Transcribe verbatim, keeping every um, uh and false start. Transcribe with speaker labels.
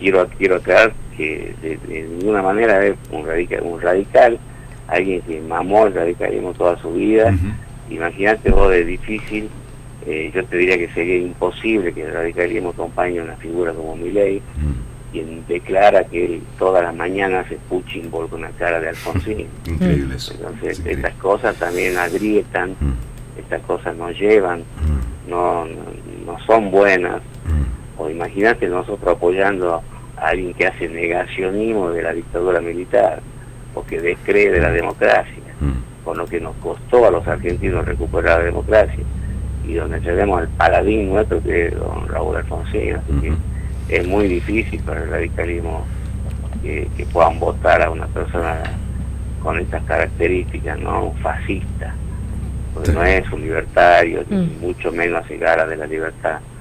Speaker 1: quiero quiero aclarar que de, de ninguna manera es un radical, un radical, alguien que mamó el radicalismo toda su vida. Uh-huh. Imagínate vos, es difícil, eh, yo te diría que sería imposible que el radicalismo acompañe a una figura como Milei, uh-huh. quien declara que él todas las mañanas se punching ball con la cara de Alfonsín.
Speaker 2: Increíble eso.
Speaker 1: Entonces,
Speaker 2: increíble.
Speaker 1: Estas cosas también agrietan, uh-huh. estas cosas nos llevan, uh-huh. no, no, no son buenas. Uh-huh. O imagínate nosotros apoyando a alguien que hace negacionismo de la dictadura militar, o que descree de la democracia, mm. con lo que nos costó a los argentinos recuperar la democracia, y donde tenemos al paladín nuestro, que es don Raúl Alfonsín. Así mm-hmm. que es muy difícil para el radicalismo que, que puedan votar a una persona con estas características, ¿no? Un fascista, porque sí. no es un libertario, mm. ni mucho menos hace gara de la libertad.